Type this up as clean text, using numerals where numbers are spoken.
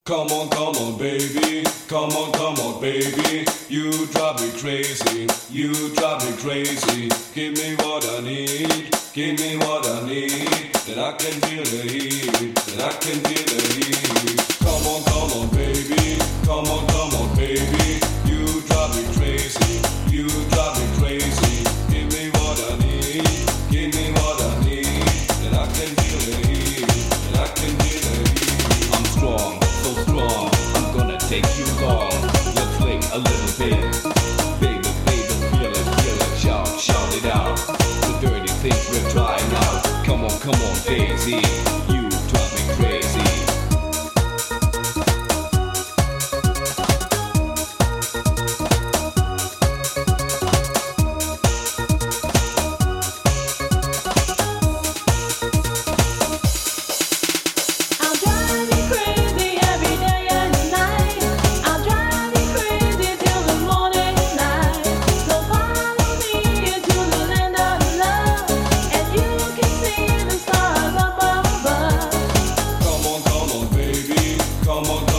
Come on, baby. Come on, baby. You drive me crazy. You drive me crazy. Give me what I need. Give me what I need. Then I can feel the heat. Then I can feel the heat. Come on, baby. Come on, baby. You drive me crazy. You drive me crazy. Give me what I need. Give me what I need. Then I can feel the heat. Then I can feel the heat. I'm strong, so strong. I'm gonna take you long. Let's swing a little bit. Baby, baby, feel it, shout it out. The dirty things we're trying out. Come on, Daisy. You drive me crazy. Come on,